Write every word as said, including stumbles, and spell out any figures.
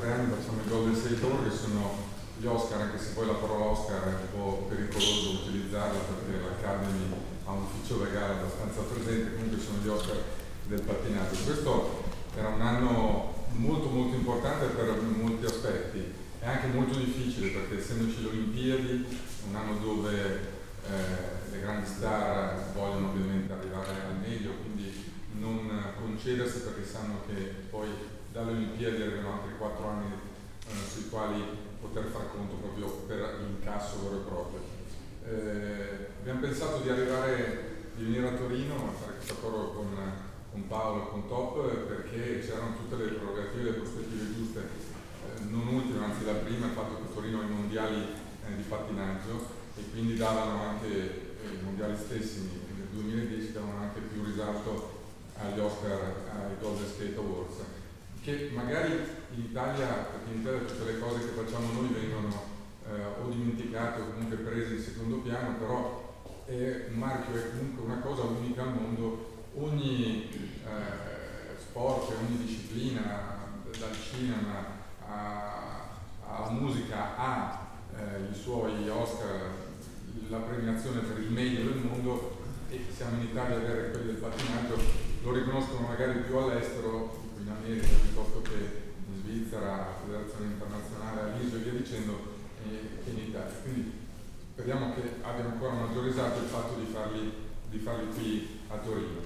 tre anni facciamo i Golden State Award, che sono gli Oscar, anche se poi la parola Oscar è un po' pericoloso utilizzarla perché l'Academy ha un ufficio legale abbastanza presente, comunque sono gli Oscar del pattinaggio. Questo era un anno molto molto importante per molti aspetti, è anche molto difficile perché essendoci le Olimpiadi, un anno dove eh, le grandi star vogliono ovviamente arrivare al meglio, quindi non concedersi perché sanno che poi dalle Olimpiadi arrivano altri quattro anni eh, sui quali poter far conto proprio per l'incasso vero e proprio. Eh, abbiamo pensato di arrivare, di venire a Torino a fare questa coro con, con Paolo e con Top perché c'erano tutte le prerogative e le prospettive giuste, eh, non ultima, anzi la prima, il fatto che Torino ha i mondiali eh, di pattinaggio e quindi davano anche eh, i mondiali stessi nel duemiladieci davano anche più risalto agli Oscar, ai Golden State Awards, che magari in Italia, perché in Italia tutte le cose che facciamo noi vengono eh, o dimenticate o comunque prese in secondo piano, però è un marchio, è comunque una cosa unica al mondo. Ogni eh, sport, ogni disciplina, dal cinema a, alla musica, ha eh, i suoi Oscar, la premiazione per il meglio del mondo, e siamo in Italia a avere quelli del pattinaggio, lo riconoscono magari più all'estero, in America piuttosto che in Svizzera, Federazione Internazionale, all'I S O e via dicendo, che in Italia. Quindi speriamo che abbia ancora maggior risalto il fatto di farli, di farli qui a Torino.